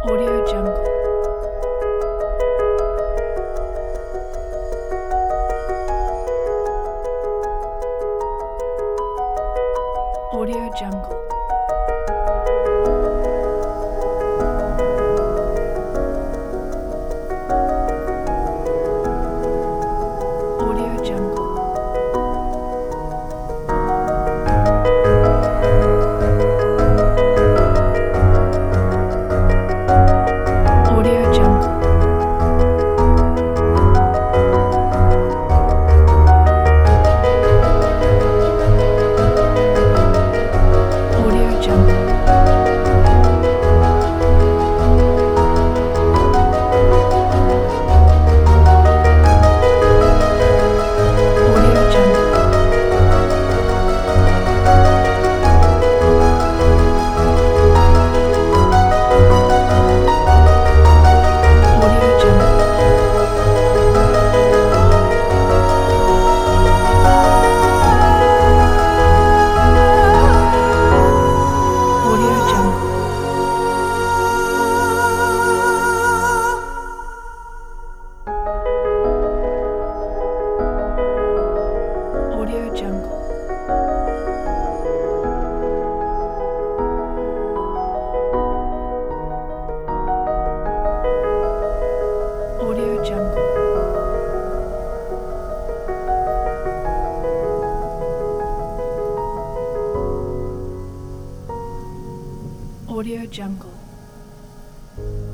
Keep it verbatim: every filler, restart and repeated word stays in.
Audio Jungle. Audio Jungle. Audio Jungle. Audio Jungle. Audio Jungle. Audio Jungle. Audio Jungle. Audio Jungle. Audio Jungle. Audio Jungle. Audio Jungle.